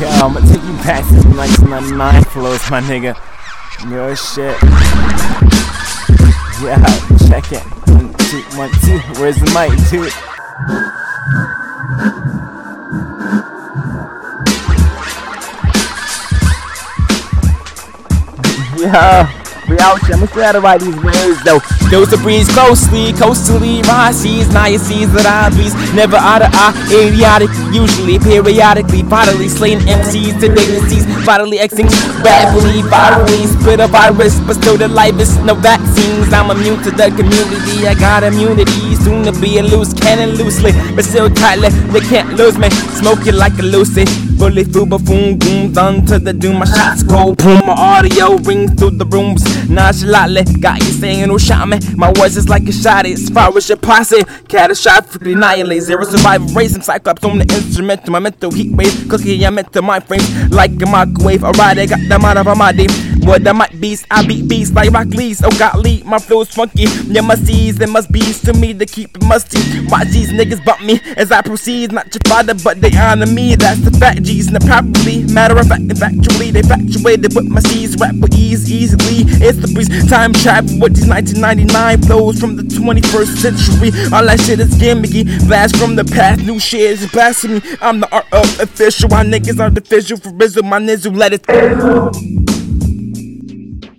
Yo, I'ma take you back to the 1999 flows, my nigga. Yo, shit. Yeah, check it. 1, 2, 1, 2. Where's the mic, dude? Yeah. We out here, I'ma try to write these words though. Those that breeze closely, coastally, rise seas, now you sees that I beast. Never out of eye, idiotically, usually, periodically, bodily slaying MCs to disease, bodily extinct, rapidly, virally, spit a virus, but still the life is no vaccines. I'm immune to the community, I got immunity, soon to be a loose cannon loosely, but still tightly, they can't lose me, smoke it like a Lucy. Bullet through buffoon, boom, done to the doom. My shots go boom, my audio rings through the rooms. Nonchalantly, got you saying no shot me. My voice is like a shot, as far as your posse. Catastrophically annihilate, zero survival race. I'm cyclops on the instrument, my mental heat wave. Cookie, I'm into my frames like a microwave. Alright, I got them out of my day. What I might beast, I beat beats like Rock Lee's. Oh golly, my flow's funky. Yeah, my C's, they must be to me to keep it musty. Watch these niggas bump me as I proceed. Not your father, but they honor me. That's the fact, G's. And probably, matter of fact, factually, they factuated with my C's. Rap with ease, easily. It's the breeze, time travel with these 1999 flows from the 21st century. All that shit is gimmicky. Blast from the past, new shit is blasphemy. I'm the art of official. My niggas artificial for Rizzo, my nizzle, let it.